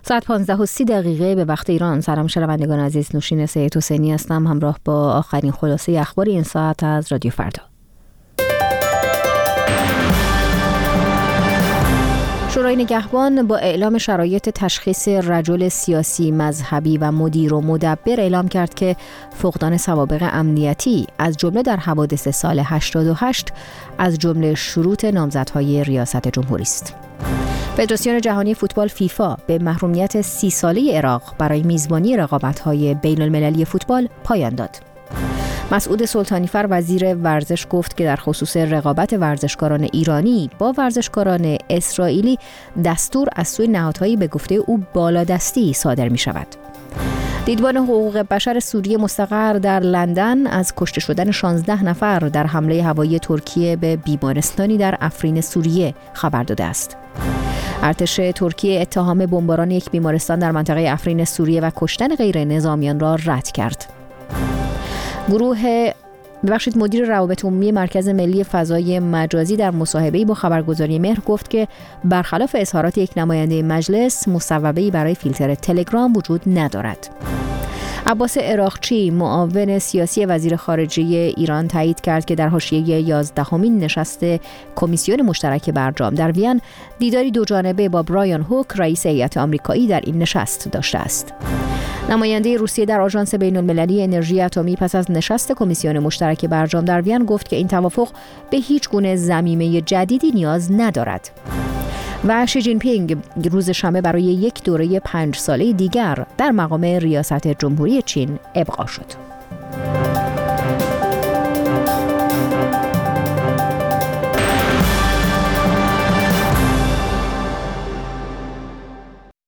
ساعت 15:30 به وقت ایران. سلام شنوندگان عزیز، نوشین سید حسینی هستم همراه با آخرین خلاصه اخبار این ساعت از رادیو فردا. شورای نگهبان با اعلام شرایط تشخیص رجل سیاسی، مذهبی و مدیر و مدبر اعلام کرد که فقدان سوابق امنیتی از جمله در حوادث سال 88 از جمله شروط نامزدهای ریاست جمهوری است. فدراسیون جهانی فوتبال فیفا به محرومیت 30 ساله عراق برای میزبانی رقابت‌های بین‌المللی فوتبال پایان داد. مسعود سلطانیفر وزیر ورزش گفت که در خصوص رقابت ورزشکاران ایرانی با ورزشکاران اسرائیلی دستور از سوی نهادهایی به گفته او بالادستی صادر می شود. دیدبان حقوق بشر سوریه مستقر در لندن از کشته شدن 16 نفر در حمله هوایی ترکیه به بیمارستانی در افرین سوریه خبر داده است. ارتش ترکیه اتهام بمباران یک بیمارستان در منطقه افرین سوریه و کشتن غیر نظامیان را رد کرد. مدیر روابط عمومی مرکز ملی فضای مجازی در مصاحبه‌ای با خبرگزاری مهر گفت که برخلاف اظهارات یک نماینده مجلس، مصوبه‌ای برای فیلتر تلگرام وجود ندارد. عباس عراقچی معاون سیاسی وزیر خارجه ایران تایید کرد که در حاشیه 11مین نشست کمیسیون مشترک برجام در وین دیداری دوجانبه با برایان هوک رئیس هیئت آمریکایی در این نشست داشته است. نماینده روسیه در آژانس بین‌المللی انرژی اتمی پس از نشست کمیسیون مشترک برجام در وین گفت که این توافق به هیچ گونه ضمیمه جدیدی نیاز ندارد. و شی جین پینگ روز شنبه برای یک دوره 5 ساله دیگر در مقام ریاست جمهوری چین ابقا شد.